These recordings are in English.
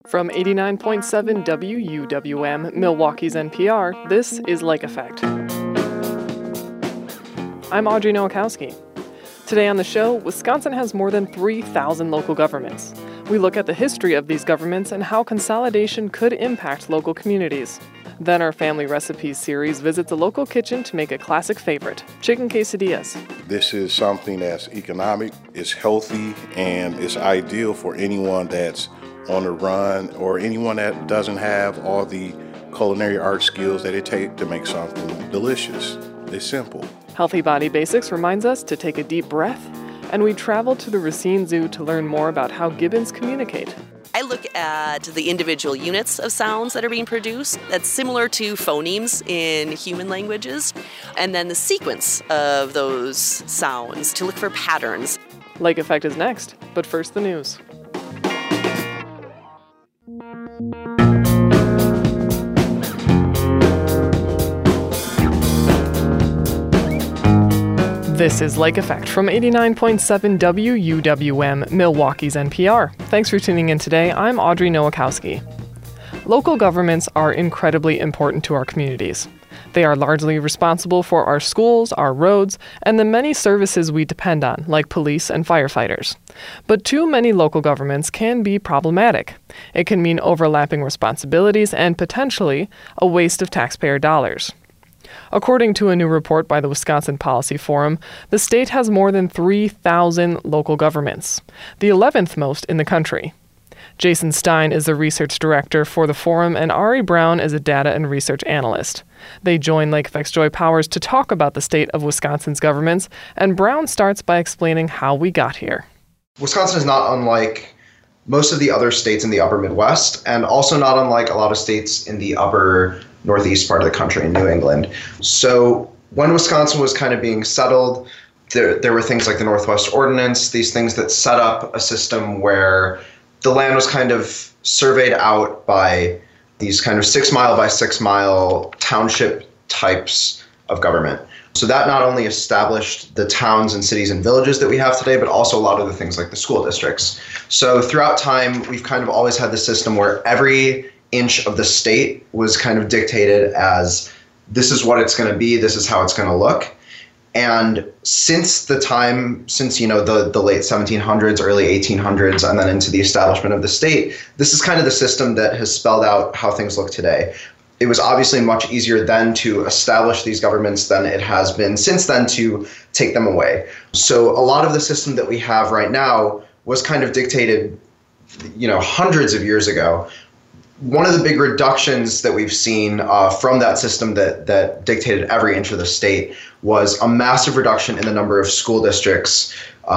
From 89.7 WUWM, Milwaukee's NPR, this is Lake Effect. I'm Audrey Nowakowski. Today on the show, Wisconsin has more than 3,000 local governments. We look at the history of these governments and how consolidation could impact local communities. Then our Family Recipes series visits a local kitchen to make a classic favorite, chicken quesadillas. This is something that's economic, it's healthy, and it's ideal for anyone that's on the run or anyone that doesn't have all the culinary art skills that it takes to make something delicious. It's simple. Healthy Body Basics reminds us to take a deep breath, and we travel to the Racine Zoo to learn more about how gibbons communicate. I look at the individual units of sounds that are being produced. That's similar to phonemes in human languages. And then the sequence of those sounds to look for patterns. Lake Effect is next, but first the news. This is Lake Effect from 89.7 WUWM, Milwaukee's NPR. Thanks for tuning in today. I'm Audrey Nowakowski. Local governments are incredibly important to our communities. They are largely responsible for our schools, our roads, and the many services we depend on, like police and firefighters. But too many local governments can be problematic. It can mean overlapping responsibilities and potentially a waste of taxpayer dollars. According to a new report by the Wisconsin Policy Forum, the state has more than 3,000 local governments, the 11th most in the country. Jason Stein is the research director for the forum, and Ari Brown is a data and research analyst. They join Lake Effect's Joy Powers to talk about the state of Wisconsin's governments, and Brown starts by explaining how we got here. Wisconsin is not unlike most of the other states in the upper Midwest, and also not unlike a lot of states in the upper northeast part of the country in New England. So when Wisconsin was kind of being settled, there were things like the Northwest Ordinance, these things that set up a system where the land was kind of surveyed out by these kind of 6 mile by 6 mile township types of government. So that not only established the towns and cities and villages that we have today, but also a lot of the things like the school districts. So throughout time, we've kind of always had this system where every inch of the state was kind of dictated as this is what it's going to be, this is how it's going to look. And since the late 1700s, early 1800s, and then into the establishment of the state, this is kind of the system that has spelled out how things look today. It was obviously much easier then to establish these governments than it has been since then to take them away. So a lot of the system that we have right now was kind of dictated, hundreds of years ago. One of the big reductions that we've seen from that system that dictated every inch of the state was a massive reduction in the number of school districts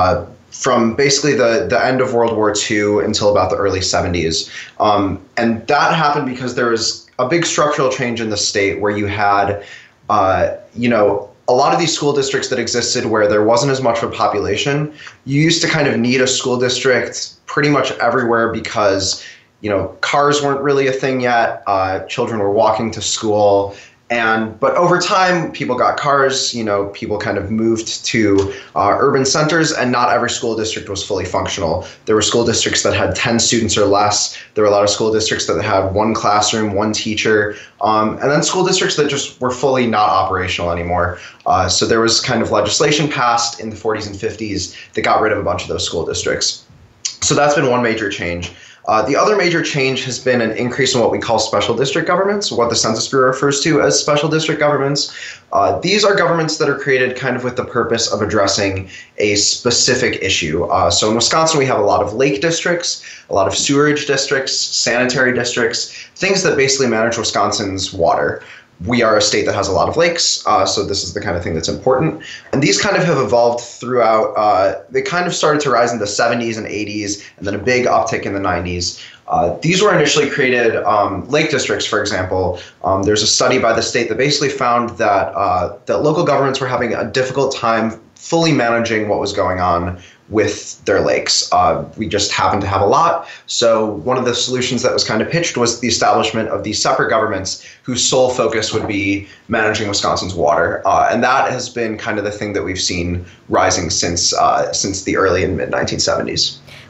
from basically the end of World War II until about the early 70s. And that happened because there was a big structural change in the state where you had, a lot of these school districts that existed where there wasn't as much of a population. You used to kind of need a school district pretty much everywhere because cars weren't really a thing yet. Children were walking to school. But over time, people got cars, people kind of moved to urban centers, and not every school district was fully functional. There were school districts that had 10 students or less. There were a lot of school districts that had one classroom, one teacher, and then school districts that just were fully not operational anymore. So there was kind of legislation passed in the 40s and 50s that got rid of a bunch of those school districts. So that's been one major change. The other major change has been an increase in what we call special district governments, what the Census Bureau refers to as special district governments. These are governments that are created kind of with the purpose of addressing a specific issue. So in Wisconsin, we have a lot of lake districts, a lot of sewerage districts, sanitary districts, things that basically manage Wisconsin's water. We are a state that has a lot of lakes, so this is the kind of thing that's important. And these kind of have evolved throughout, they kind of started to rise in the 70s and 80s, and then a big uptick in the 90s. These were initially created, lake districts, for example. There's a study by the state that basically found that, that local governments were having a difficult time fully managing what was going on with their lakes. We just happened to have a lot. So one of the solutions that was kind of pitched was the establishment of these separate governments whose sole focus would be managing Wisconsin's water. And that has been kind of the thing that we've seen rising since the early and mid 1970s.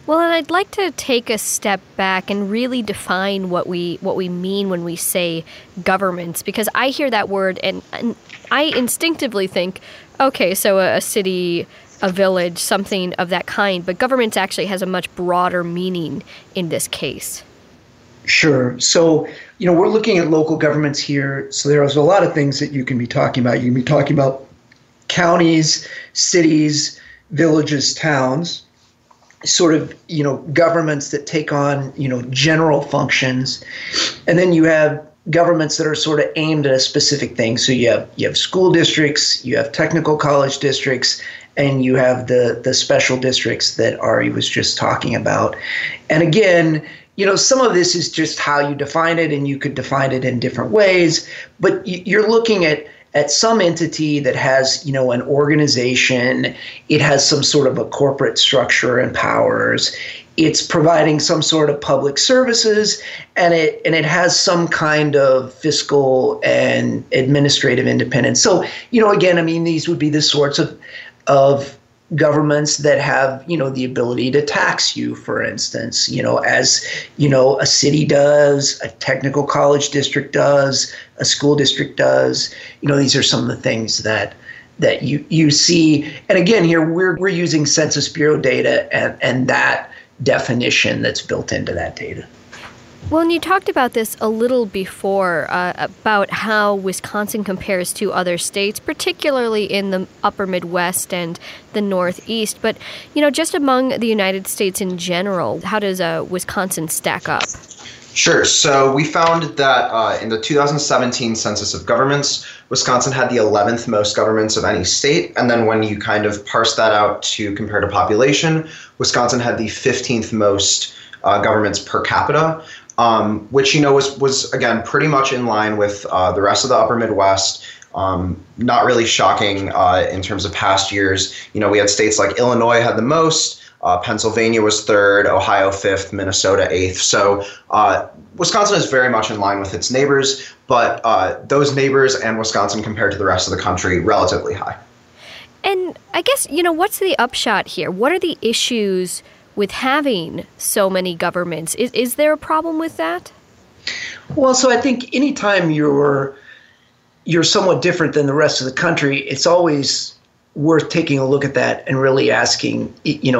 Well, and I'd like to take a step back and really define what we mean when we say governments, because I hear that word and I instinctively think, okay, so a city, a village, something of that kind, but governments actually has a much broader meaning in this case. Sure. So, we're looking at local governments here. So there's a lot of things that you can be talking about. You can be talking about counties, cities, villages, towns, sort of, governments that take on, general functions. And then you have governments that are sort of aimed at a specific thing. So you have school districts, you have technical college districts, and you have the special districts that Ari was just talking about. And again, some of this is just how you define it, and you could define it in different ways. But you're looking at some entity that has, an organization. It has some sort of a corporate structure and powers. It's providing some sort of public services, and it has some kind of fiscal and administrative independence. So, again, these would be the sorts of governments that have, the ability to tax you, for instance, as, a city does, a technical college district does, a school district does. These are some of the things that you see. And again, here we're using Census Bureau data and that definition that's built into that data. Well, and you talked about this a little before, about how Wisconsin compares to other states, particularly in the upper Midwest and the Northeast. But, just among the United States in general, how does Wisconsin stack up? Sure. So we found that in the 2017 Census of Governments, Wisconsin had the 11th most governments of any state. And then when you kind of parse that out to compare to population, Wisconsin had the 15th most governments per capita. Which, was again, pretty much in line with the rest of the upper Midwest. Not really shocking in terms of past years. We had states like Illinois had the most, Pennsylvania was third, Ohio fifth, Minnesota eighth. So Wisconsin is very much in line with its neighbors, but those neighbors and Wisconsin compared to the rest of the country, relatively high. And I guess, what's the upshot here? What are the issues with having so many governments? Is there a problem with that? Well, so I think anytime you're somewhat different than the rest of the country, it's always worth taking a look at that and really asking,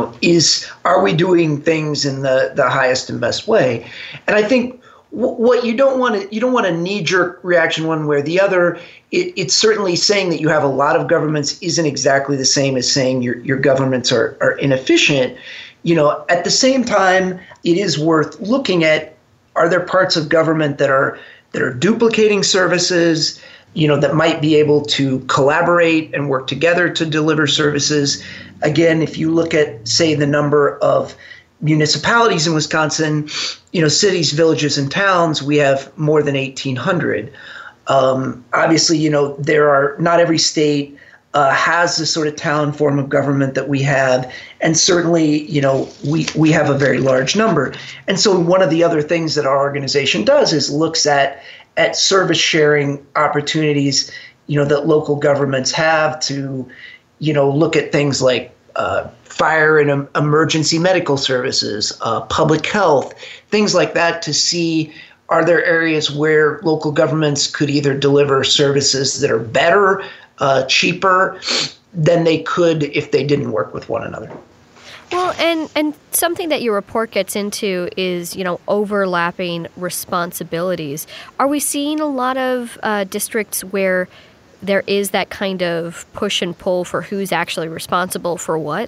are we doing things in the highest and best way? And I think what you don't want a knee-jerk reaction one way or the other. It's certainly saying that you have a lot of governments isn't exactly the same as saying your governments are inefficient. At the same time, it is worth looking at, are there parts of government that are duplicating services, that might be able to collaborate and work together to deliver services. Again, if you look at, say, the number of municipalities in Wisconsin, cities, villages, and towns, we have more than 1,800. Obviously, there are not every state has the sort of town form of government that we have. And certainly, we have a very large number. And so one of the other things that our organization does is looks at service sharing opportunities, that local governments have to, look at things like fire and emergency medical services, public health, things like that to see, are there areas where local governments could either deliver services that are better, cheaper than they could if they didn't work with one another. Well, and something that your report gets into is, overlapping responsibilities. Are we seeing a lot of districts where there is that kind of push and pull for who's actually responsible for what?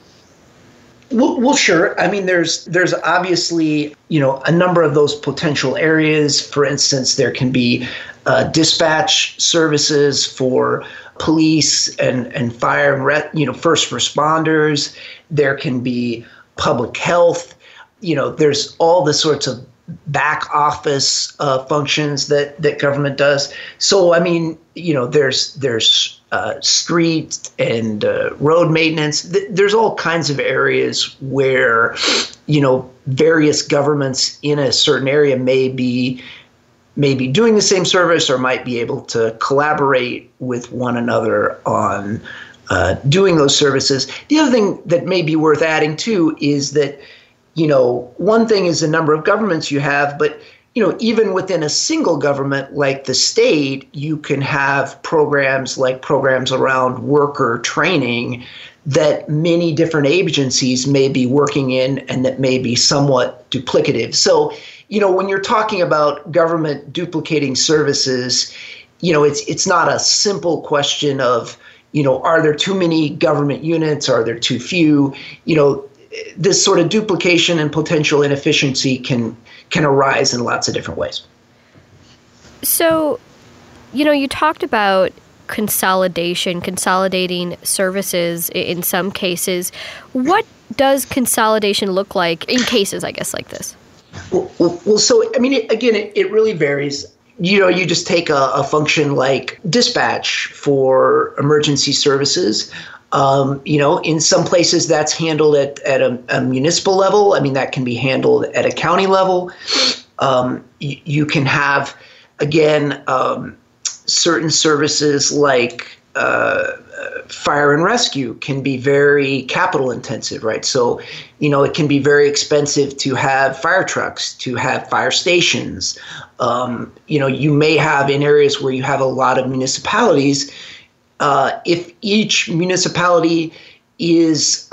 Well, sure. There's obviously, a number of those potential areas. For instance, there can be dispatch services for police and fire and first responders. There can be public health. There's all the sorts of back office functions that government does. So there's street and road maintenance. There's all kinds of areas where various governments in a certain area may be doing the same service or might be able to collaborate with one another on doing those services. The other thing that may be worth adding too is that one thing is the number of governments you have, but even within a single government like the state, you can have programs like programs around worker training that many different agencies may be working in and that may be somewhat duplicative. So, when you're talking about government duplicating services, it's not a simple question of, are there too many government units? Are there too few? This sort of duplication and potential inefficiency can arise in lots of different ways. So, you talked about consolidating services in some cases. What does consolidation look like in cases, I guess, like this? Well, so, it really varies. You just take a function like dispatch for emergency services. In some places that's handled at a municipal level. That can be handled at a county level. You can have, again, certain services like fire and rescue can be very capital intensive, right? So, it can be very expensive to have fire trucks, to have fire stations. You may have in areas where you have a lot of municipalities. If each municipality is,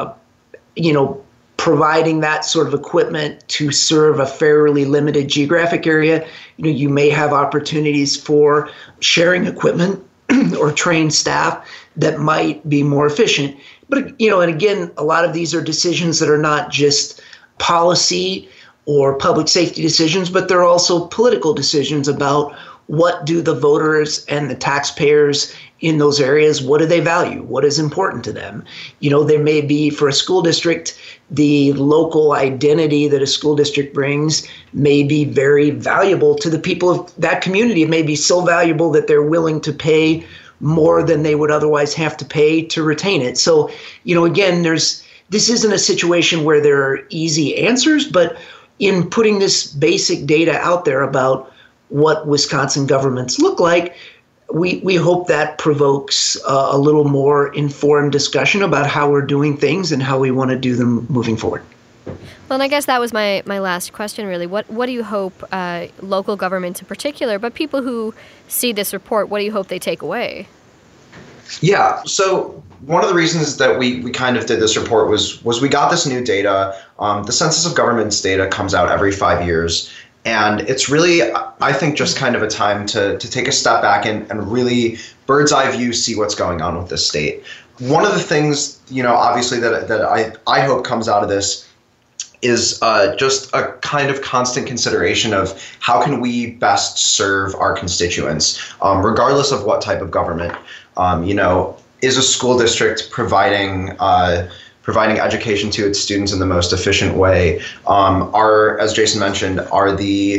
providing that sort of equipment to serve a fairly limited geographic area, you may have opportunities for sharing equipment or trained staff that might be more efficient. But, and again, a lot of these are decisions that are not just policy or public safety decisions, but they're also political decisions about what do the voters and the taxpayers in those areas, what do they value? What is important to them? There may be, for a school district, the local identity that a school district brings may be very valuable to the people of that community. It may be so valuable that they're willing to pay more than they would otherwise have to pay to retain it. So, again, this isn't a situation where there are easy answers, but in putting this basic data out there about what Wisconsin governments look like, we hope that provokes a little more informed discussion about how we're doing things and how we want to do them moving forward. Well, and I guess that was my last question, really. What do you hope local governments in particular, but people who see this report, what do you hope they take away? Yeah, so one of the reasons that we kind of did this report was we got this new data. The Census of Governments data comes out every 5 years. And it's really, I think, just kind of a time to take a step back and really bird's eye view see what's going on with this state. One of the things, obviously that I hope comes out of this is just a kind of constant consideration of how can we best serve our constituents, regardless of what type of government. Is a school district providing education to its students in the most efficient way? As Jason mentioned, are the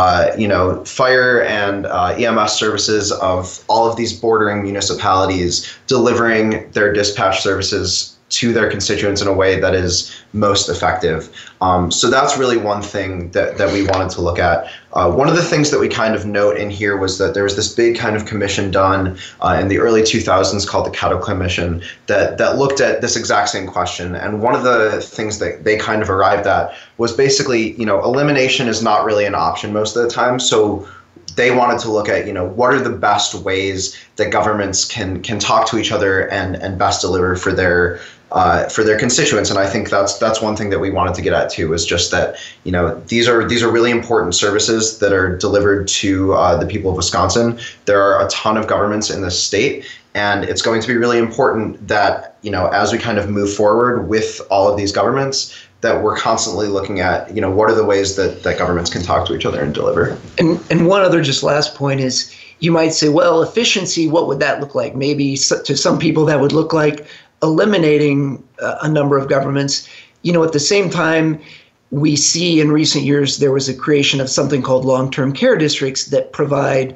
fire and EMS services of all of these bordering municipalities delivering their dispatch services to their constituents in a way that is most effective? So that's really one thing that we wanted to look at. One of the things that we kind of note in here was that there was this big kind of commission done in the early 2000s called the Caddo Commission that looked at this exact same question. And one of the things that they kind of arrived at was basically, elimination is not really an option most of the time. So they wanted to look at, what are the best ways that governments can talk to each other and best deliver for their constituents. And I think that's one thing that we wanted to get at too, is just that, these are really important services that are delivered to the people of Wisconsin. There are a ton of governments in this state, and it's going to be really important that, as we kind of move forward with all of these governments, that we're constantly looking at, what are the ways that governments can talk to each other and deliver. And one other just last point is, you might say, well, efficiency, what would that look like? Maybe to some people that would look like eliminating a number of governments. At the same time, we see in recent years there was a creation of something called long-term care districts that provide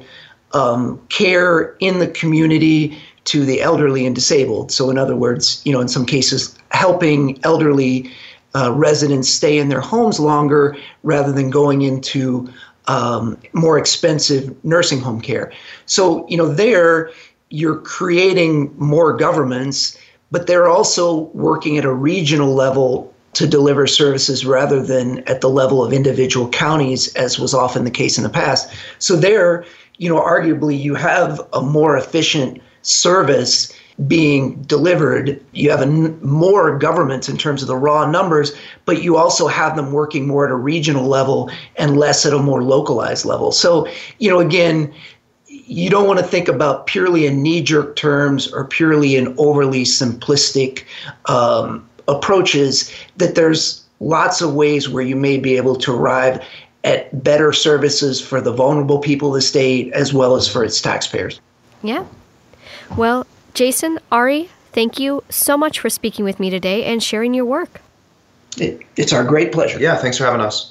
care in the community to the elderly and disabled. So in other words, in some cases, helping elderly residents stay in their homes longer rather than going into more expensive nursing home care. So, there you're creating more governments, but they're also working at a regional level to deliver services rather than at the level of individual counties, as was often the case in the past. So there, arguably you have a more efficient service being delivered. You have more governments in terms of the raw numbers, but you also have them working more at a regional level and less at a more localized level. So, again, you don't want to think about purely in knee-jerk terms or purely in overly simplistic approaches, that there's lots of ways where you may be able to arrive at better services for the vulnerable people of the state as well as for its taxpayers. Yeah. Well, Jason, Ari, thank you so much for speaking with me today and sharing your work. It's our great pleasure. Yeah, thanks for having us.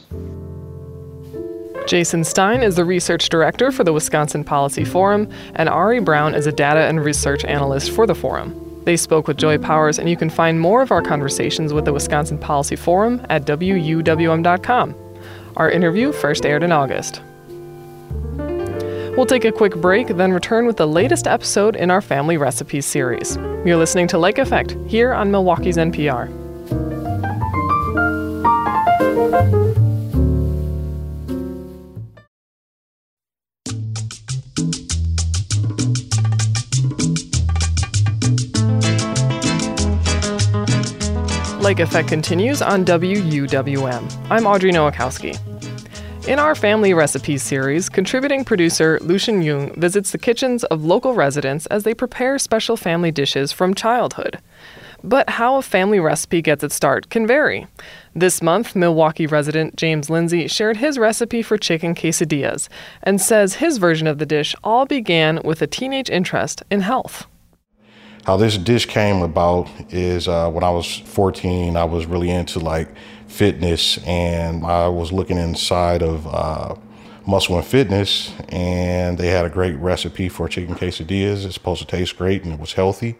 Jason Stein is the research director for the Wisconsin Policy Forum, and Ari Brown is a data and research analyst for the forum. They spoke with Joy Powers, and you can find more of our conversations with the Wisconsin Policy Forum at WUWM.com. Our interview first aired in August. We'll take a quick break, then return with the latest episode in our Family Recipes series. You're listening to Lake Effect here on Milwaukee's NPR. Lake Effect continues on WUWM. I'm Audrey Nowakowski. In our Family Recipes series, contributing producer Lucien Jung visits the kitchens of local residents as they prepare special family dishes from childhood. But how a family recipe gets its start can vary. This month, Milwaukee resident James Lindsay shared his recipe for chicken quesadillas and says his version of the dish all began with a teenage interest in health. How this dish came about is when I was 14, I was really into fitness, and I was looking inside of Muscle and Fitness, and they had a great recipe for chicken quesadillas. It's supposed to taste great and it was healthy.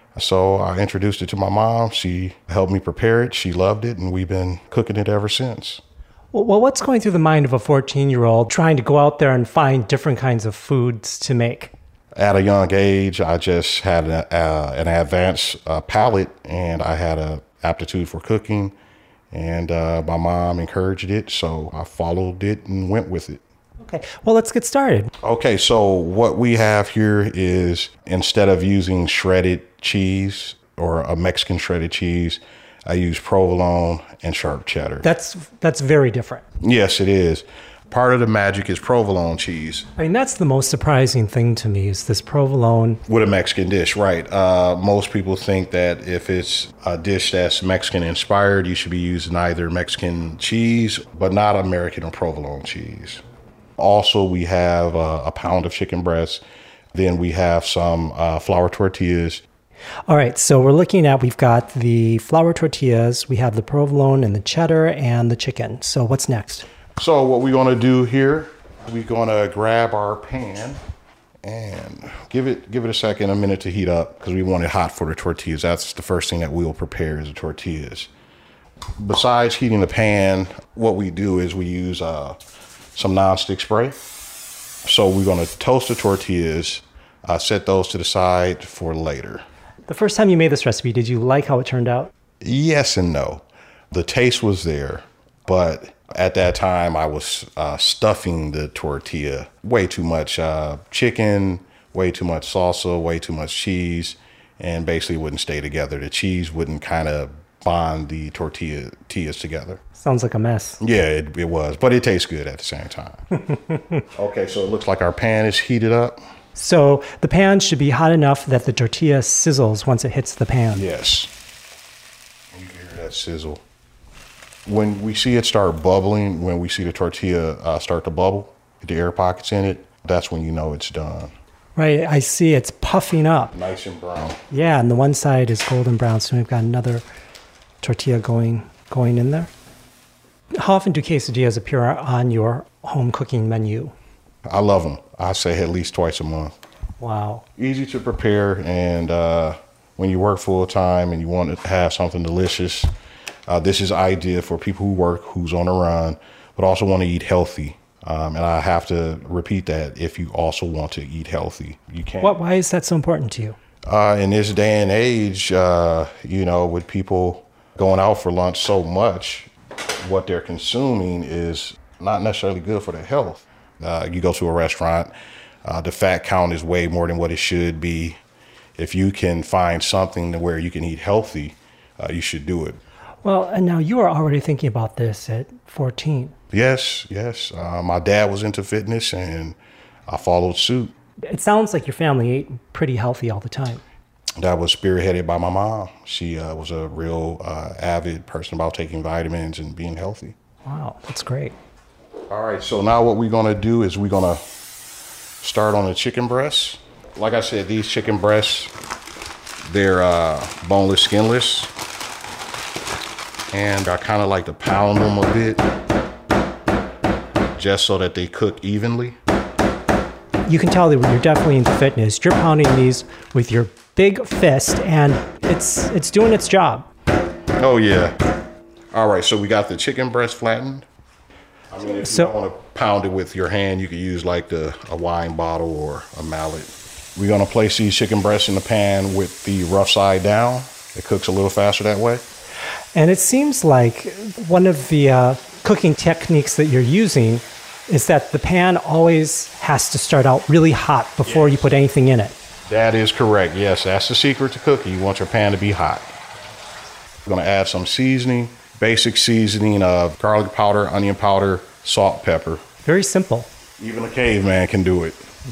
So I introduced it to my mom. She helped me prepare it. She loved it, and we've been cooking it ever since. Well, what's going through the mind of a 14-year-old trying to go out there and find different kinds of foods to make? At a young age, I just had an advanced palate, and I had an aptitude for cooking, and my mom encouraged it, so I followed it and went with it. Okay, well, let's get started. Okay, so what we have here is, instead of using shredded cheese or a Mexican shredded cheese, I use provolone and sharp cheddar. That's very different. Yes, it is. Part of the magic is provolone cheese. I mean, that's the most surprising thing to me is this provolone. With a Mexican dish, right. Most people think that if it's a dish that's Mexican inspired, you should be using either Mexican cheese, but not American or provolone cheese. Also, we have a pound of chicken breast. Then we have some flour tortillas. All right, so we've got the flour tortillas, we have the provolone and the cheddar and the chicken. So what's next? So what we're going to do here, we're going to grab our pan and give it a minute to heat up, because we want it hot for the tortillas. That's the first thing that we'll prepare is the tortillas. Besides heating the pan, what we do is we use some nonstick spray. So we're going to toast the tortillas, set those to the side for later. The first time you made this recipe, did you like how it turned out? Yes and no. The taste was there, but at that time, I was stuffing the tortilla. Way too much chicken, way too much salsa, way too much cheese, and basically wouldn't stay together. The cheese wouldn't kind of bond the tortillas together. Sounds like a mess. Yeah, it was, but it tastes good at the same time. Okay, so it looks like our pan is heated up. So the pan should be hot enough that the tortilla sizzles once it hits the pan. Yes. You can hear that sizzle. When we see it start bubbling, when we see the tortilla start to bubble, the air pockets in it, that's when you know it's done. Right, I see it's puffing up. Nice and brown. Yeah, and the one side is golden brown, so we've got another tortilla going in there. How often do quesadillas appear on your home cooking menu? I love them. I say at least twice a month. Wow. Easy to prepare, and when you work full time and you want to have something delicious, this is ideal for people who's on a run, but also want to eat healthy. And I have to repeat that, if you also want to eat healthy, you can. Why is that so important to you? In this day and age, with people going out for lunch so much, what they're consuming is not necessarily good for their health. You go to a restaurant, the fat count is way more than what it should be. If you can find something where you can eat healthy, you should do it. Well, and now you are already thinking about this at 14. Yes. My dad was into fitness and I followed suit. It sounds like your family ate pretty healthy all the time. That was spearheaded by my mom. She was a real avid person about taking vitamins and being healthy. Wow, that's great. All right, so now what we're gonna do is we're gonna start on the chicken breasts. Like I said, these chicken breasts, they're boneless, skinless. And I kind of like to pound them a bit just so that they cook evenly. You can tell that you're definitely into fitness. You're pounding these with your big fist, and it's doing its job. Oh, yeah. All right, so we got the chicken breast flattened. I mean, if you don't want to pound it with your hand, you could use like a wine bottle or a mallet. We're going to place these chicken breasts in the pan with the rough side down. It cooks a little faster that way. And it seems like one of the cooking techniques that you're using is that the pan always has to start out really hot before you put anything in it. That is correct. Yes, that's the secret to cooking. You want your pan to be hot. We're going to add some seasoning, basic seasoning of garlic powder, onion powder, salt, pepper. Very simple. Even a caveman can do it.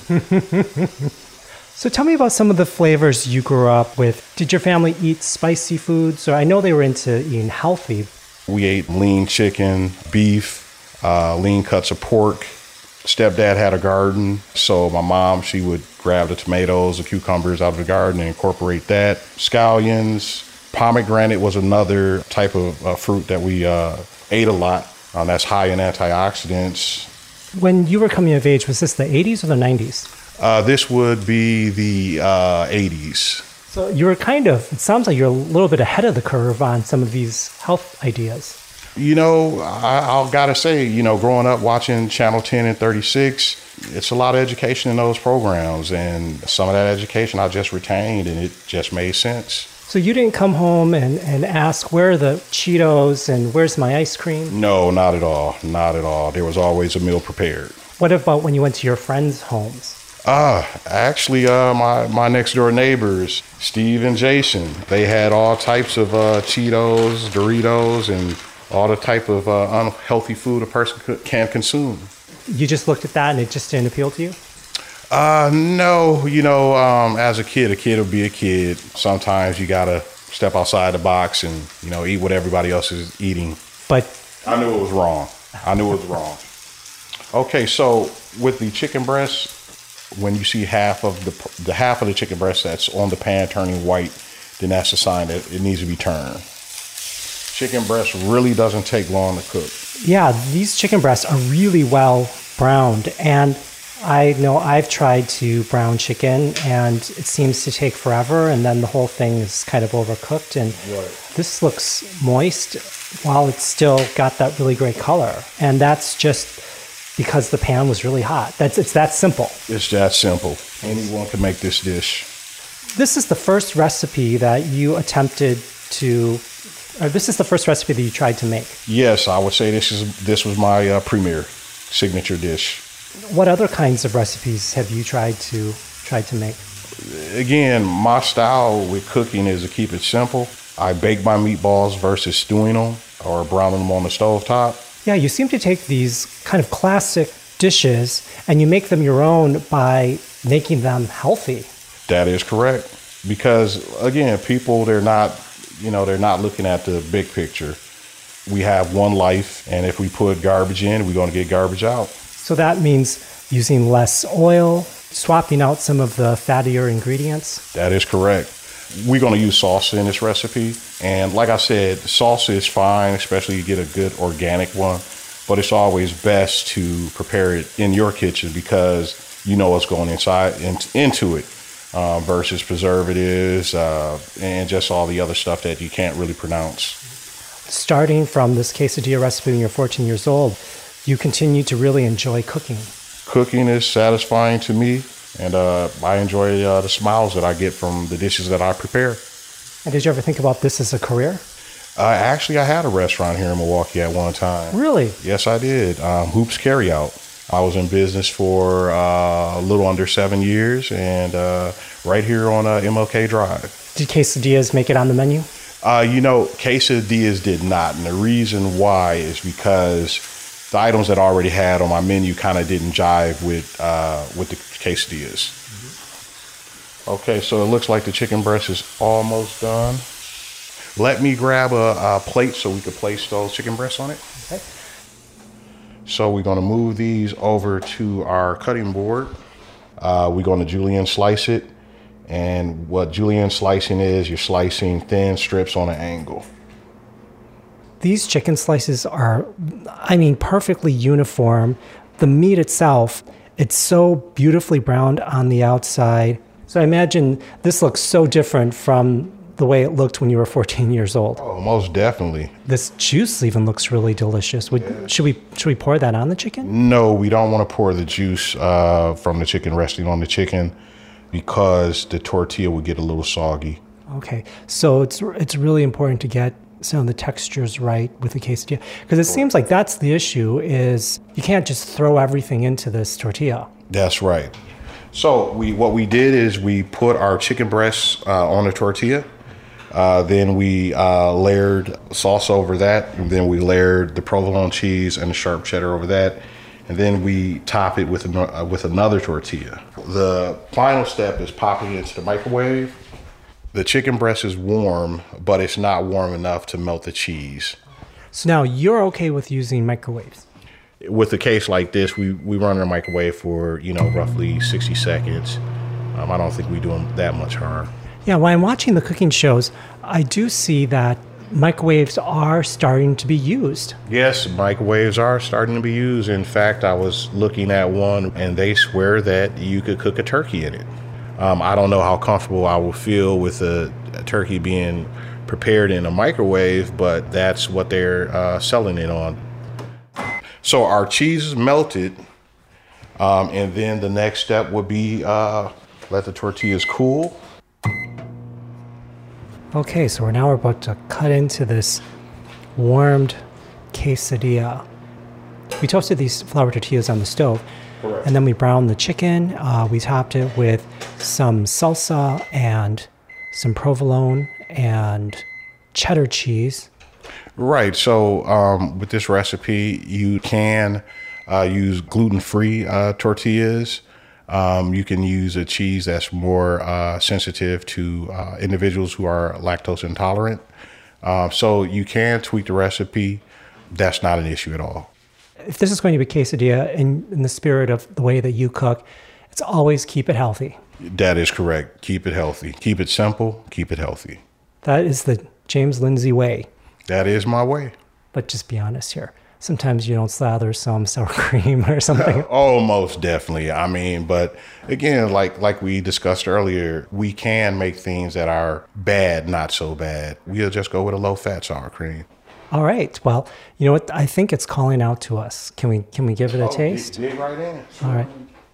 So tell me about some of the flavors you grew up with. Did your family eat spicy foods? Or I know they were into eating healthy. We ate lean chicken, beef, lean cuts of pork. Stepdad had a garden, so my mom, she would grab the tomatoes, the cucumbers out of the garden and incorporate that. Scallions, pomegranate was another type of fruit that we ate a lot. That's high in antioxidants. When you were coming of age, was this the 80s or the 90s? This would be the 80s. So you were it sounds like you're a little bit ahead of the curve on some of these health ideas. You know, I'll gotta say, growing up watching Channel 10 and 36, it's a lot of education in those programs. And some of that education I just retained and it just made sense. So you didn't come home and ask, where are the Cheetos and where's my ice cream? No, not at all. Not at all. There was always a meal prepared. What about when you went to your friends' homes? Actually, my next door neighbors, Steve and Jason, they had all types of Cheetos, Doritos, and all the type of unhealthy food a person can consume. You just looked at that and it just didn't appeal to you? No, as a kid will be a kid. Sometimes you gotta step outside the box and, eat what everybody else is eating. But I knew it was wrong. Okay, so with the chicken breast, when you see half of the chicken breast that's on the pan turning white, then that's a sign that it needs to be turned. Chicken breast really doesn't take long to cook. Yeah, these chicken breasts are really well browned, and I know I've tried to brown chicken and it seems to take forever, and then the whole thing is kind of overcooked, and This looks moist while it's still got that really great color, and that's just because the pan was really hot. It's that simple. It's that simple. Anyone can make this dish. This is the first recipe that you attempted to, or this is the first recipe that you tried to make. Yes, I would say this was my premier signature dish. What other kinds of recipes have you tried to make? Again, my style with cooking is to keep it simple. I bake my meatballs versus stewing them or browning them on the stovetop. Yeah, you seem to take these kind of classic dishes and you make them your own by making them healthy. That is correct. Because again, people, they're not looking at the big picture. We have one life, and if we put garbage in, we're going to get garbage out. So that means using less oil, swapping out some of the fattier ingredients? That is correct. We're going to use salsa in this recipe. And like I said, salsa is fine, especially you get a good organic one. But it's always best to prepare it in your kitchen because you know what's going into it versus preservatives and just all the other stuff that you can't really pronounce. Starting from this quesadilla recipe when you're 14 years old, you continue to really enjoy cooking. Cooking is satisfying to me, and I enjoy the smiles that I get from the dishes that I prepare. And did you ever think about this as a career? Actually, I had a restaurant here in Milwaukee at one time. Really? Yes, I did. Hoops Carryout. I was in business for a little under 7 years, and right here on MLK Drive. Did quesadillas make it on the menu? Quesadillas did not, and the reason why is because the items that I already had on my menu kind of didn't jive with the quesadillas. Mm-hmm. Okay, so it looks like the chicken breast is almost done. Let me grab a plate so we can place those chicken breasts on it. Okay. So we're going to move these over to our cutting board. We're going to julienne slice it. And what julienne slicing is, you're slicing thin strips on an angle. These chicken slices are, perfectly uniform. The meat itself, it's so beautifully browned on the outside. So I imagine this looks so different from the way it looked when you were 14 years old. Oh, most definitely. This juice even looks really delicious. Should we pour that on the chicken? No, we don't want to pour the juice from the chicken resting on the chicken because the tortilla would get a little soggy. Okay, so it's really important to get some of the textures right with the quesadilla, because it seems like that's the issue, is you can't just throw everything into this tortilla. That's right. So what we did is we put our chicken breasts on the tortilla. Then we layered salsa over that, and then we layered the provolone cheese and the sharp cheddar over that, and then we top it with another tortilla. The final step is popping it into the microwave. The chicken breast is warm, but it's not warm enough to melt the cheese. So now you're okay with using microwaves? With a case like this, we run in a microwave for roughly 60 seconds. I don't think we do them that much harm. Yeah, when I'm watching the cooking shows, I do see that microwaves are starting to be used. Yes, microwaves are starting to be used. In fact, I was looking at one, and they swear that you could cook a turkey in it. I don't know how comfortable I will feel with a turkey being prepared in a microwave, but that's what they're selling it on. So our cheese is melted, and then the next step would be let the tortillas cool. Okay, so we're about to cut into this warmed quesadilla. We toasted these flour tortillas on the stove. Correct. And then we browned the chicken. We topped it with some salsa and some provolone and cheddar cheese. Right. So with this recipe, you can use gluten-free tortillas. You can use a cheese that's more sensitive to individuals who are lactose intolerant. So you can tweak the recipe. That's not an issue at all. If this is going to be quesadilla in the spirit of the way that you cook, it's always keep it healthy. That is correct. Keep it healthy. Keep it simple. Keep it healthy. That is the James Lindsay way. That is my way. But just be honest here. Sometimes you don't slather some sour cream or something. Oh, most definitely. But again, like we discussed earlier, we can make things that are bad not so bad. We'll just go with a low-fat sour cream. All right. Well, you know what? I think it's calling out to us. Can we give it a taste? Dig right in. All right.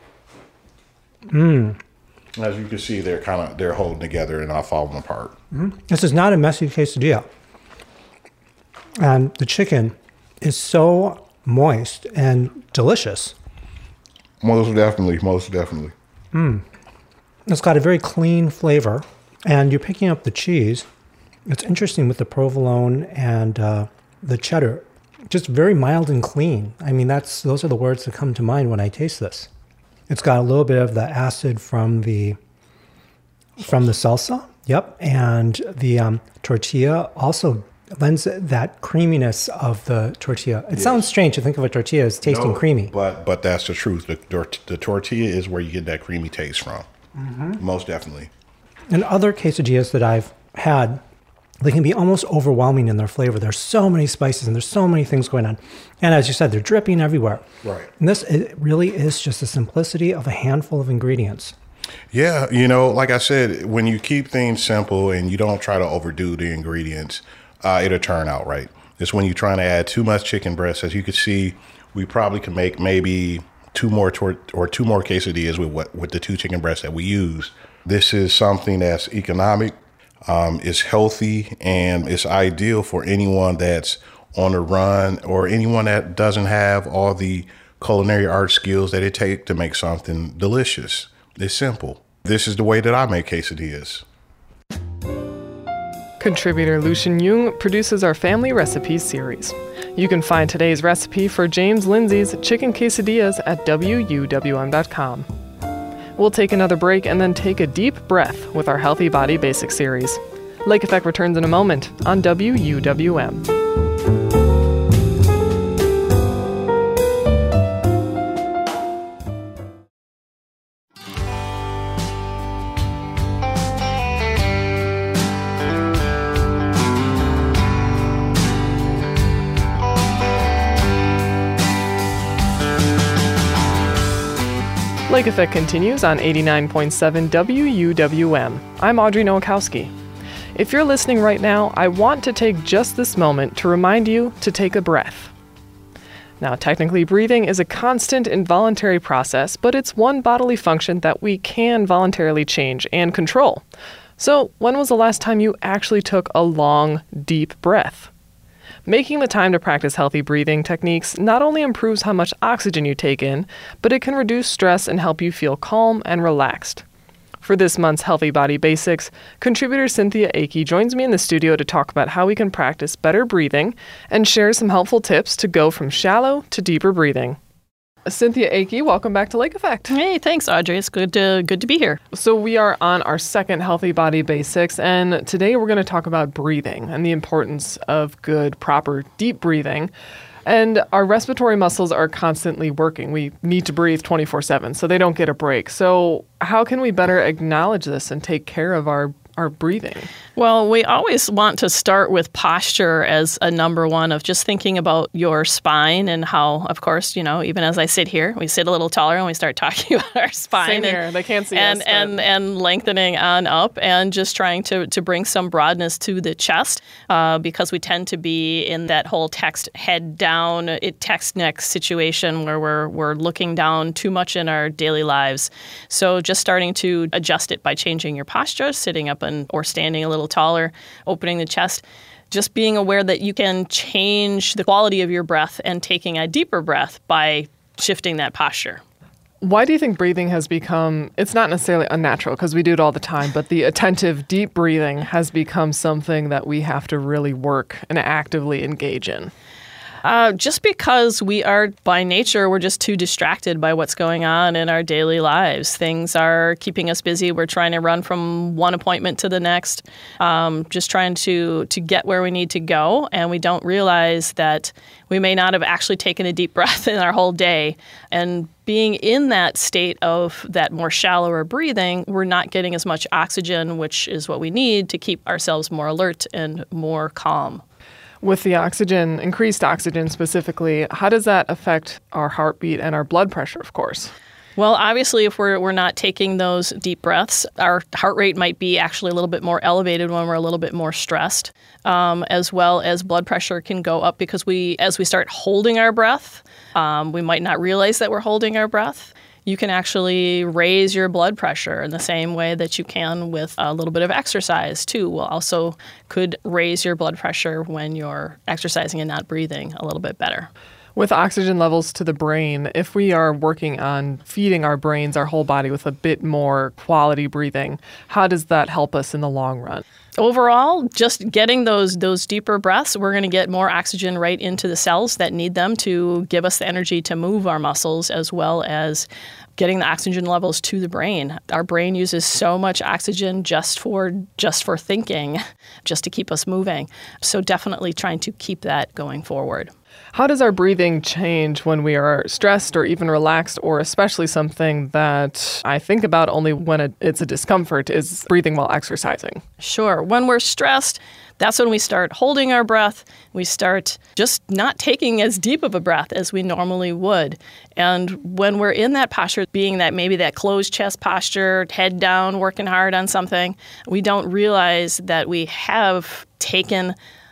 Mmm. As you can see, they're holding together and not falling apart. Mm-hmm. This is not a messy quesadilla. And the chicken is so moist and delicious. Most definitely. It's got a very clean flavor, and you're picking up the cheese. It's interesting with the provolone and the cheddar, just very mild and clean. I mean, those are the words that come to mind when I taste this. It's got a little bit of the acid from the salsa. Yep, and the tortilla also lends that creaminess of the tortilla. It sounds strange to think of a tortilla as tasting creamy. But that's the truth. The tortilla is where you get that creamy taste from. Mm-hmm. Most definitely. And other quesadillas that I've had, they can be almost overwhelming in their flavor. There's so many spices and there's so many things going on. And as you said, they're dripping everywhere. Right. And it really is just the simplicity of a handful of ingredients. Yeah, like I said, when you keep things simple and you don't try to overdo the ingredients, it'll turn out right. It's when you're trying to add too much chicken breast. As you can see, we probably can make maybe two more quesadillas with the two chicken breasts that we use. This is something that's economic. It's healthy and it's ideal for anyone that's on the run or anyone that doesn't have all the culinary art skills that it takes to make something delicious. It's simple. This is the way that I make quesadillas. Contributor Lucian Jung produces our Family Recipes series. You can find today's recipe for James Lindsay's chicken quesadillas at WUWM.com. We'll take another break and then take a deep breath with our Healthy Body Basics series. Lake Effect returns in a moment on WUWM. Lake Effect continues on 89.7 WUWM. I'm Audrey Nowakowski. If you're listening right now, I want to take just this moment to remind you to take a breath. Now, technically, breathing is a constant involuntary process, but it's one bodily function that we can voluntarily change and control. So, when was the last time you actually took a long, deep breath? Making the time to practice healthy breathing techniques not only improves how much oxygen you take in, but it can reduce stress and help you feel calm and relaxed. For this month's Healthy Body Basics, contributor Cynthia Akey joins me in the studio to talk about how we can practice better breathing and share some helpful tips to go from shallow to deeper breathing. Cynthia Akey, welcome back to Lake Effect. Hey, thanks, Audrey. It's good to be here. So we are on our second Healthy Body Basics, and today we're going to talk about breathing and the importance of good, proper, deep breathing. And our respiratory muscles are constantly working. We need to breathe 24/7, so they don't get a break. So how can we better acknowledge this and take care of our breathing? Well, we always want to start with posture as a number one of just thinking about your spine and how, of course, even as I sit here, we sit a little taller and we start talking about our spine. Same here. They can't see us. And lengthening on up and just trying to bring some broadness to the chest because we tend to be in that whole text head down, text neck situation where we're looking down too much in our daily lives. So just starting to adjust it by changing your posture, sitting up or standing a little taller, opening the chest, just being aware that you can change the quality of your breath and taking a deeper breath by shifting that posture. Why do you think breathing has become, it's not necessarily unnatural because we do it all the time, but the attentive, deep breathing has become something that we have to really work and actively engage in? Just because we are, by nature, we're just too distracted by what's going on in our daily lives. Things are keeping us busy. We're trying to run from one appointment to the next, just trying to get where we need to go. And we don't realize that we may not have actually taken a deep breath in our whole day. And being in that state of that more shallower breathing, we're not getting as much oxygen, which is what we need to keep ourselves more alert and more calm. With the oxygen, increased oxygen specifically, how does that affect our heartbeat and our blood pressure, of course? Well, obviously, if we're not taking those deep breaths, our heart rate might be actually a little bit more elevated when we're a little bit more stressed, as well as blood pressure can go up because as we start holding our breath, we might not realize that we're holding our breath. You can actually raise your blood pressure in the same way that you can with a little bit of exercise, too. Well, also could raise your blood pressure when you're exercising and not breathing a little bit better. With oxygen levels to the brain, if we are working on feeding our brains, our whole body with a bit more quality breathing, how does that help us in the long run? Overall, just getting those deeper breaths, we're going to get more oxygen right into the cells that need them to give us the energy to move our muscles, as well as getting the oxygen levels to the brain. Our brain uses so much oxygen just for thinking, just to keep us moving. So definitely trying to keep that going forward. How does our breathing change when we are stressed or even relaxed, or especially something that I think about only when it's a discomfort is breathing while exercising? Sure. When we're stressed, that's when we start holding our breath. We start just not taking as deep of a breath as we normally would. And when we're in that posture, being that maybe that closed chest posture, head down, working hard on something, we don't realize that we have taken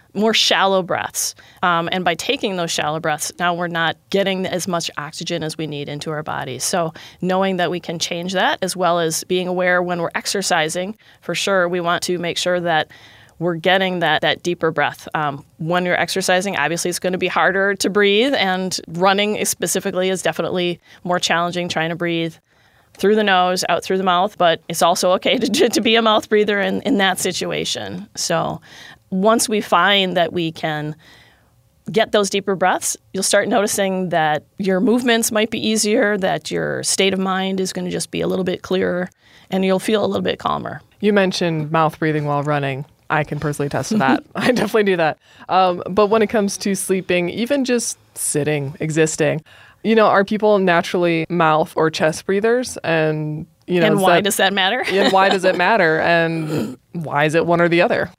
more shallow breaths. And by taking those shallow breaths, now we're not getting as much oxygen as we need into our bodies. So knowing that we can change that, as well as being aware when we're exercising, for sure, we want to make sure that we're getting that deeper breath. When you're exercising, obviously it's going to be harder to breathe, and running specifically is definitely more challenging, trying to breathe through the nose, out through the mouth, but it's also okay to be a mouth breather in that situation. So once we find that we can get those deeper breaths, you'll start noticing that your movements might be easier, that your state of mind is going to just be a little bit clearer, and you'll feel a little bit calmer. You mentioned mouth breathing while running. I can personally attest to that. I definitely do that. But when it comes to sleeping, even just sitting, existing, are people naturally mouth or chest breathers? And why does that matter? And why does it matter? And why is it one or the other?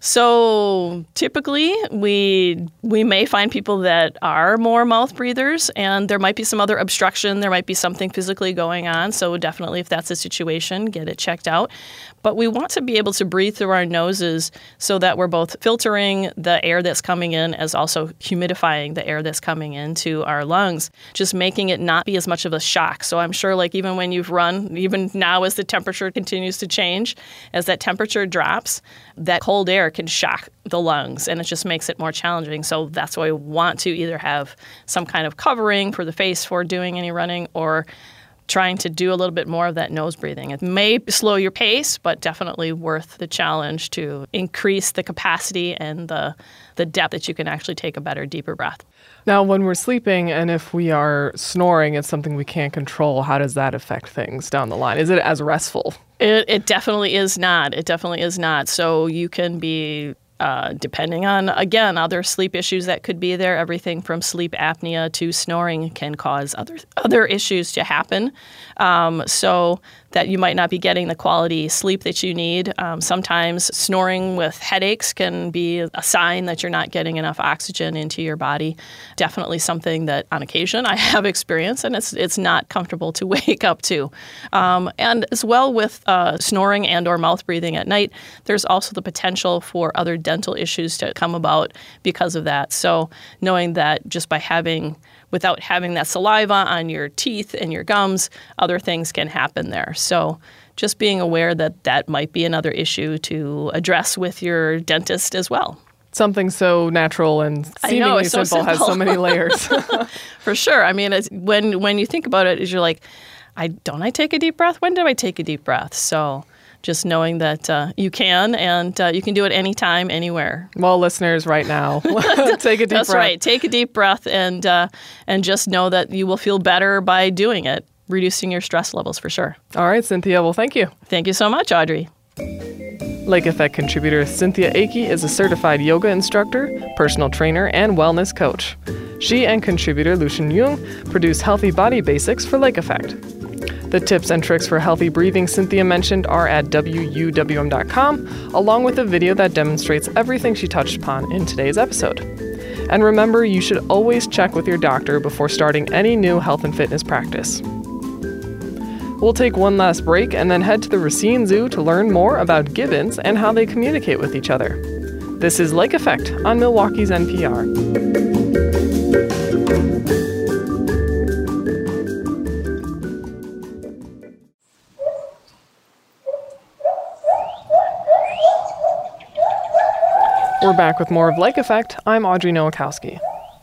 So typically, we may find people that are more mouth breathers, and there might be some other obstruction. There might be something physically going on. So definitely, if that's a situation, get it checked out. But we want to be able to breathe through our noses so that we're both filtering the air that's coming in as also humidifying the air that's coming into our lungs, just making it not be as much of a shock. So I'm sure even when you've run, even now as the temperature continues to change, as that temperature drops, that cold air can shock the lungs, and it just makes it more challenging. So that's why we want to either have some kind of covering for the face for doing any running, or trying to do a little bit more of that nose breathing. It may slow your pace, but definitely worth the challenge to increase the capacity and the depth that you can actually take a better, deeper breath. Now, when we're sleeping and if we are snoring, it's something we can't control. How does that affect things down the line? Is it as restful? It definitely is not. It definitely is not. So you can be depending on, again, other sleep issues that could be there. Everything from sleep apnea to snoring can cause other issues to happen. So that you might not be getting the quality sleep that you need. Sometimes snoring with headaches can be a sign that you're not getting enough oxygen into your body. Definitely something that on occasion I have experienced, and it's not comfortable to wake up to. And as well with snoring and or mouth breathing at night, there's also the potential for other dental issues to come about because of that. So knowing that just by without having that saliva on your teeth and your gums, other things can happen there. So just being aware that might be another issue to address with your dentist as well. Something so natural and seemingly simple has so many layers. For sure. I mean, when you think about it, you're like, don't I take a deep breath? When do I take a deep breath? So just knowing that you can, and you can do it anytime, anywhere. Well, listeners, right now, take a deep breath. That's right. Take a deep breath and just know that you will feel better by doing it, reducing your stress levels for sure. All right, Cynthia. Well, thank you. Thank you so much, Audrey. Lake Effect contributor Cynthia Akey is a certified yoga instructor, personal trainer, and wellness coach. She and contributor Lucian Jung produce Healthy Body Basics for Lake Effect. The tips and tricks for healthy breathing Cynthia mentioned are at WUWM.com, along with a video that demonstrates everything she touched upon in today's episode. And remember, you should always check with your doctor before starting any new health and fitness practice. We'll take one last break and then head to the Racine Zoo to learn more about gibbons and how they communicate with each other. This is Lake Effect on Milwaukee's NPR. We're back with more of Lake Effect. I'm Audrey Nowakowski.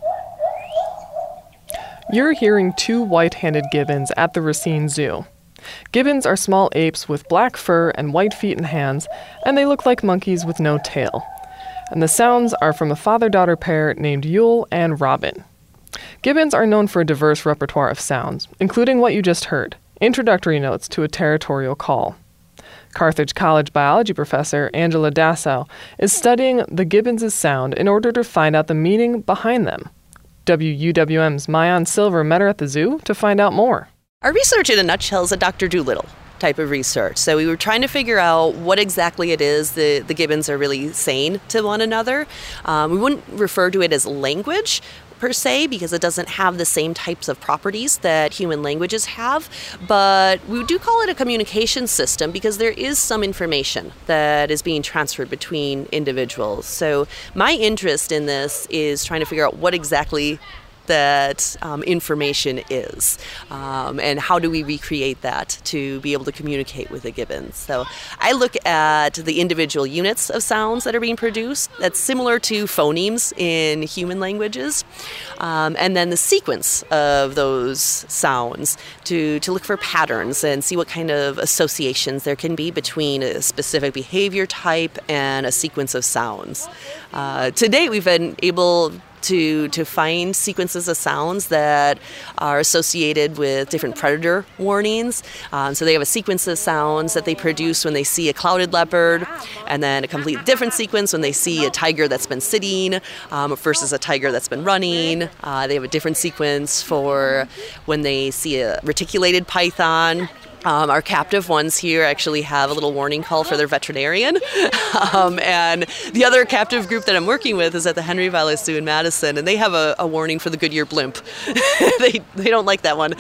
You're hearing two white-handed gibbons at the Racine Zoo. Gibbons are small apes with black fur and white feet and hands, and they look like monkeys with no tail. And the sounds are from a father-daughter pair named Yule and Robin. Gibbons are known for a diverse repertoire of sounds, including what you just heard, introductory notes to a territorial call. Carthage College biology professor Angela Dassow is studying the gibbons' sound in order to find out the meaning behind them. WUWM's Maayan Silver met her at the zoo to find out more. Our research in a nutshell is a Dr. Dolittle type of research. So we were trying to figure out what exactly it is the gibbons are really saying to one another. We wouldn't refer to it as language. per se, because it doesn't have the same types of properties that human languages have, but we do call it a communication system because there is some information that is being transferred between individuals. So my interest in this is trying to figure out what exactly that information is, and how do we recreate that to be able to communicate with the gibbons. So I look at the individual units of sounds that are being produced. That's similar to phonemes in human languages, and then the sequence of those sounds to look for patterns and see what kind of associations there can be between a specific behavior type and a sequence of sounds. To date, we've been able to find sequences of sounds that are associated with different predator warnings. So they have a sequence of sounds that they produce when they see a clouded leopard, and then a completely different sequence when they see a tiger that's been sitting versus a tiger that's been running. They have a different sequence for when they see a reticulated python. Our captive ones here actually have a little warning call for their veterinarian. And the other captive group that I'm working with is at the Henry Valley Zoo in Madison, and they have a warning for the Goodyear blimp. They don't like that one.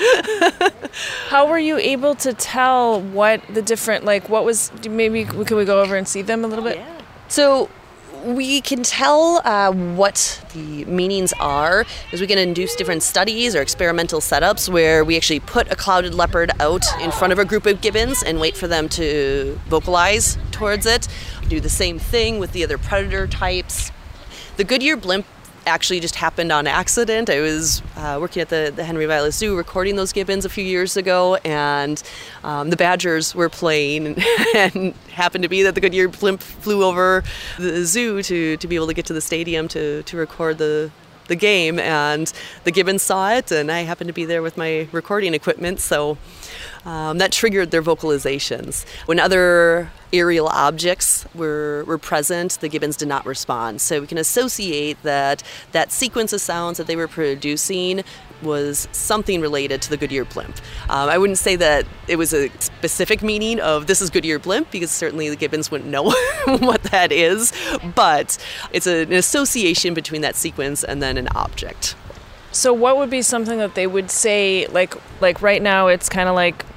How were you able to tell what the different, what was, maybe can we go over and see them a little bit? Yeah. So we can tell what the meanings are because we can induce different studies or experimental setups where we actually put a clouded leopard out in front of a group of gibbons and wait for them to vocalize towards it. Do the same thing with the other predator types. The Goodyear blimp actually just happened on accident. I was working at the Henry Valley Zoo recording those gibbons a few years ago, and the badgers were playing, and happened to be that the Goodyear blimp flew over the zoo to be able to get to the stadium to record the game, and the gibbons saw it, and I happened to be there with my recording equipment, so that triggered their vocalizations. When other aerial objects were present, the gibbons did not respond. So we can associate that sequence of sounds that they were producing was something related to the Goodyear blimp. I wouldn't say that it was a specific meaning of this is Goodyear blimp, because certainly the gibbons wouldn't know what that is, but it's an association between that sequence and then an object. So what would be something that they would say, like right now it's kind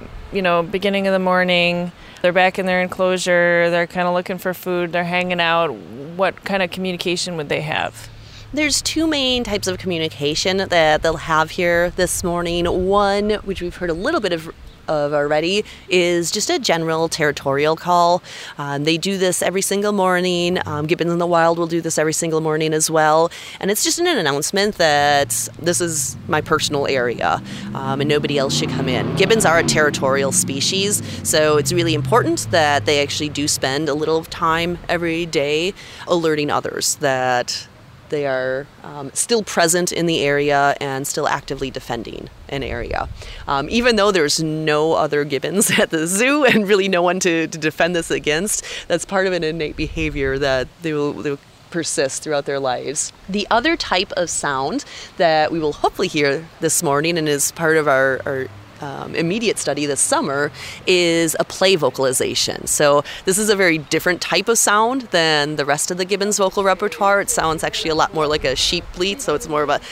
of beginning of the morning, they're back in their enclosure, they're kind of looking for food, they're hanging out. What kind of communication would they have? There's two main types of communication that they'll have here this morning. One, which we've heard a little bit of already, is just a general territorial call. They do this every single morning. Gibbons in the wild will do this every single morning as well. And it's just an announcement that this is my personal area and nobody else should come in. Gibbons are a territorial species, so it's really important that they actually do spend a little time every day alerting others that they are still present in the area and still actively defending an area. Even though there's no other gibbons at the zoo and really no one to defend this against, that's part of an innate behavior that they will persist throughout their lives. The other type of sound that we will hopefully hear this morning and is part of our immediate study this summer is a play vocalization. So this is a very different type of sound than the rest of the gibbons vocal repertoire. It sounds actually a lot more like a sheep bleat, so it's more of a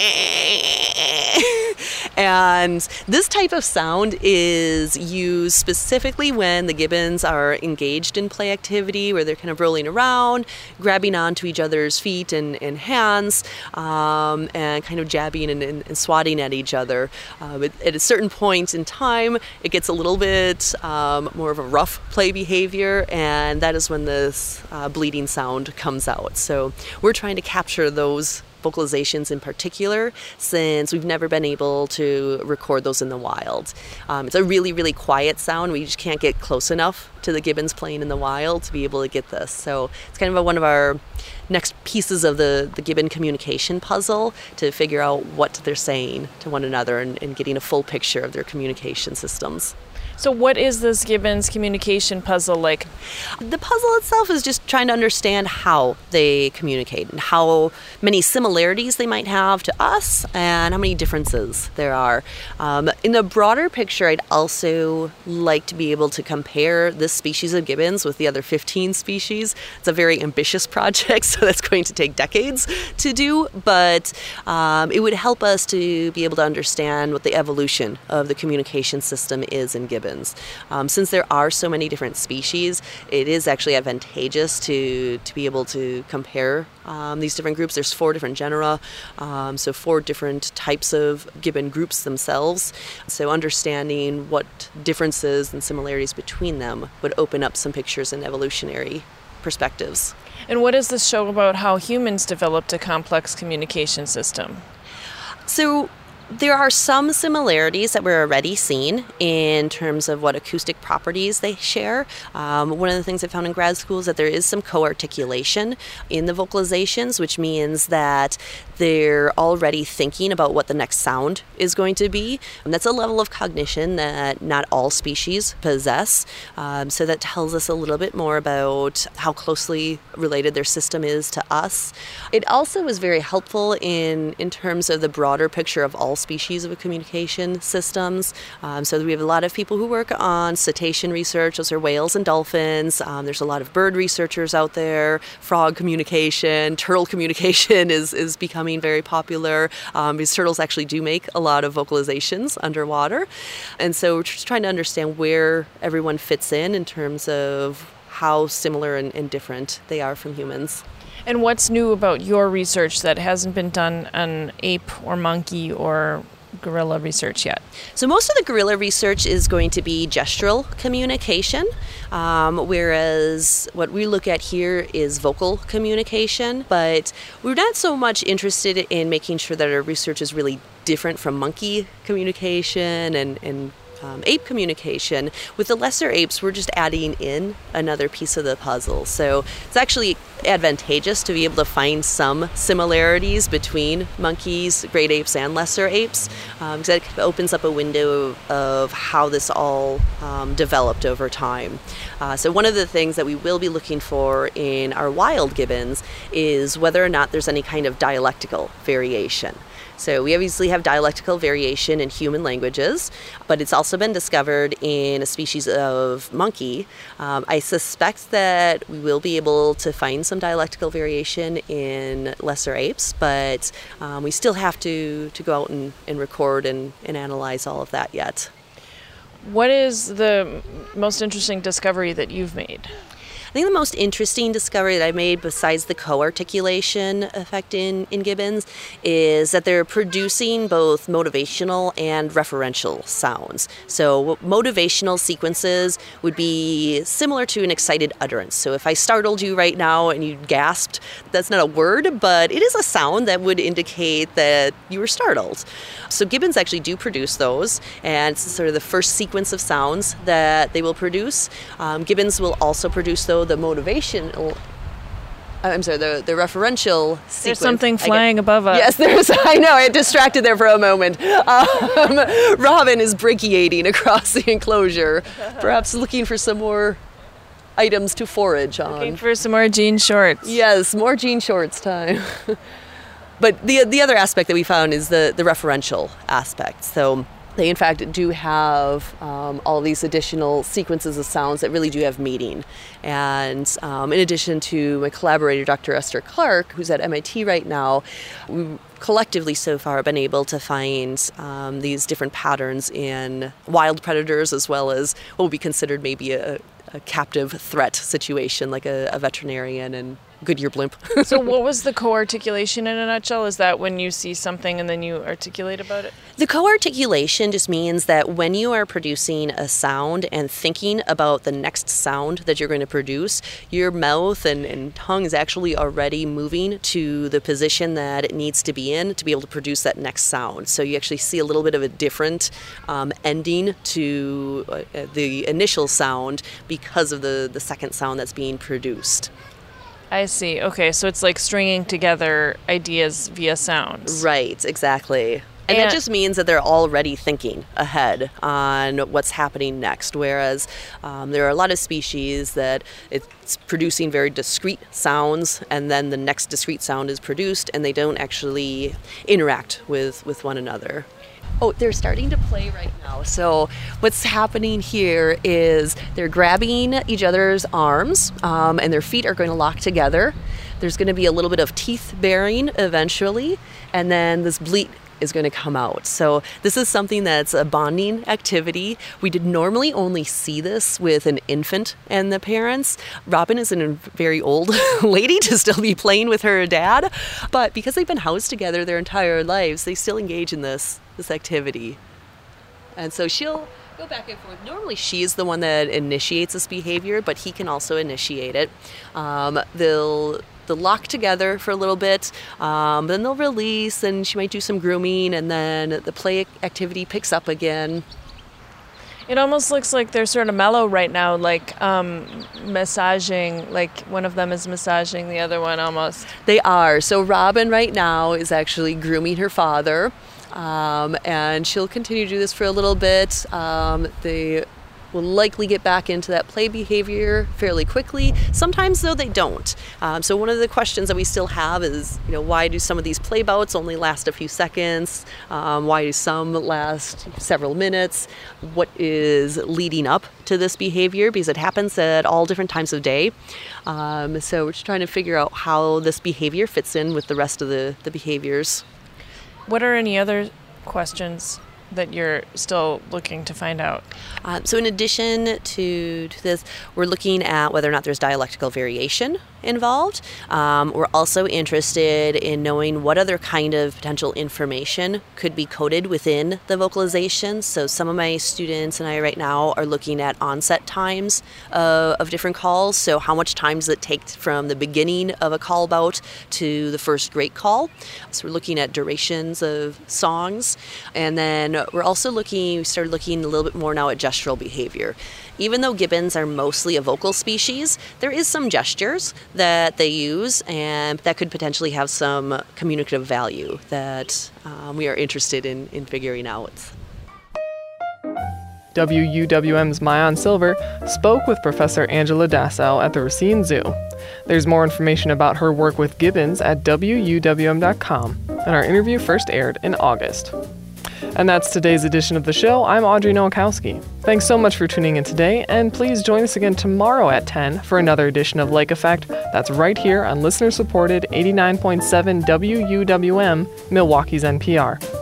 and this type of sound is used specifically when the gibbons are engaged in play activity where they're kind of rolling around, grabbing onto each other's feet and hands, and kind of jabbing and swatting at each other. At a certain point in time, it gets a little bit more of a rough play behavior, and that is when this bleating sound comes out. So we're trying to capture those vocalizations in particular, since we've never been able to record those in the wild. It's a really, really quiet sound. We just can't get close enough to the gibbons playing in the wild to be able to get this. So it's kind of one of our next pieces of the gibbon communication puzzle to figure out what they're saying to one another and getting a full picture of their communication systems. So what is this gibbons communication puzzle like? The puzzle itself is just trying to understand how they communicate and how many similarities similarities they might have to us and how many differences there are. In the broader picture, I'd also like to be able to compare this species of gibbons with the other 15 species. It's a very ambitious project, so that's going to take decades to do, but it would help us to be able to understand what the evolution of the communication system is in gibbons. Since there are so many different species, it is actually advantageous to be able to compare these different groups. There's 4 different genera, so 4 different types of gibbon groups themselves. So understanding what differences and similarities between them would open up some pictures and evolutionary perspectives. And what does this show about how humans developed a complex communication system? So there are some similarities that we're already seeing in terms of what acoustic properties they share. One of the things I found in grad school is that there is some co-articulation in the vocalizations, which means that they're already thinking about what the next sound is going to be. And that's a level of cognition that not all species possess. So that tells us a little bit more about how closely related their system is to us. It also is very helpful in terms of the broader picture of all species of communication systems. So we have a lot of people who work on cetacean research. Those are whales and dolphins. There's a lot of bird researchers out there. Frog communication, turtle communication is becoming very popular. These turtles actually do make a lot of vocalizations underwater. And so we're just trying to understand where everyone fits in terms of how similar and different they are from humans. And what's new about your research that hasn't been done on ape or monkey or gorilla research yet? So most of the gorilla research is going to be gestural communication, whereas what we look at here is vocal communication. But we're not so much interested in making sure that our research is really different from monkey communication and ape communication. With the lesser apes, we're just adding in another piece of the puzzle. So it's actually advantageous to be able to find some similarities between monkeys, great apes, and lesser apes, because that opens up a window of how this all developed over time. So one of the things that we will be looking for in our wild gibbons is whether or not there's any kind of dialectical variation. So we obviously have dialectical variation in human languages, but it's also been discovered in a species of monkey. I suspect that we will be able to find some dialectical variation in lesser apes, but we still have to go out and record and analyze all of that yet. What is the most interesting discovery that you've made? I think the most interesting discovery that I made, besides the co-articulation effect in gibbons, is that they're producing both motivational and referential sounds. So motivational sequences would be similar to an excited utterance. So if I startled you right now and you gasped, that's not a word, but it is a sound that would indicate that you were startled. So gibbons actually do produce those, and it's sort of the first sequence of sounds that they will produce. Gibbons will also produce those the motivational, the referential sequence. There's something flying above us. Yes, I know, I distracted there for a moment. Robin is brachiating across the enclosure, perhaps looking for some more items to forage on. Looking for some more jean shorts. Yes, more jean shorts time. But the other aspect that we found is the referential aspect. So they, in fact, do have all these additional sequences of sounds that really do have meaning. And in addition to my collaborator, Dr. Esther Clark, who's at MIT right now, we collectively so far have been able to find these different patterns in wild predators, as well as what would be considered maybe a captive threat situation, like a veterinarian and Goodyear blimp. So what was the co-articulation in a nutshell? Is that when you see something and then you articulate about it? The co-articulation just means that when you are producing a sound and thinking about the next sound that you're going to produce, your mouth and tongue is actually already moving to the position that it needs to be in to be able to produce that next sound. So you actually see a little bit of a different ending to the initial sound because of the second sound that's being produced. I see. Okay, so it's like stringing together ideas via sounds. Right, exactly. And that just means that they're already thinking ahead on what's happening next, whereas there are a lot of species that it's producing very discrete sounds, and then the next discrete sound is produced, and they don't actually interact with one another. Oh, they're starting to play right now. So what's happening here is they're grabbing each other's arms, and their feet are going to lock together. There's going to be a little bit of teeth baring eventually, and then this bleat is going to come out. So this is something that's a bonding activity. We did normally only see this with an infant and the parents. Robin is a very old lady to still be playing with her dad, but because they've been housed together their entire lives, they still engage in this activity. And so she'll go back and forth. Normally she's the one that initiates this behavior, but he can also initiate it. They'll lock together for a little bit, then they'll release, and she might do some grooming, and then the play activity picks up again. It almost looks like they're sort of mellow right now, like massaging, like one of them is massaging the other one almost. They are. So Robin right now is actually grooming her father, and she'll continue to do this for a little bit. They will likely get back into that play behavior fairly quickly. Sometimes, though, they don't. So one of the questions that we still have is, why do some of these play bouts only last a few seconds? Why do some last several minutes? What is leading up to this behavior? Because it happens at all different times of day. So we're just trying to figure out how this behavior fits in with the rest of the behaviors. What are any other questions that you're still looking to find out? So in addition to this, we're looking at whether or not there's dialectical variation involved. We're also interested in knowing what other kind of potential information could be coded within the vocalization. So some of my students and I right now are looking at onset times of different calls. So how much time does it take from the beginning of a call bout to the first great call? So we're looking at durations of songs. And then we started looking a little bit more now at gestural behavior. Even though gibbons are mostly a vocal species, there is some gestures that they use, and that could potentially have some communicative value that we are interested in figuring out. WUWM's Mayan Silver spoke with Professor Angela Dassel at the Racine Zoo. There's more information about her work with gibbons at WUWM.com, and our interview first aired in August. And that's today's edition of the show. I'm Audrey Nowakowski. Thanks so much for tuning in today, and please join us again tomorrow at 10 for another edition of Lake Effect. That's right here on listener-supported 89.7 WUWM, Milwaukee's NPR.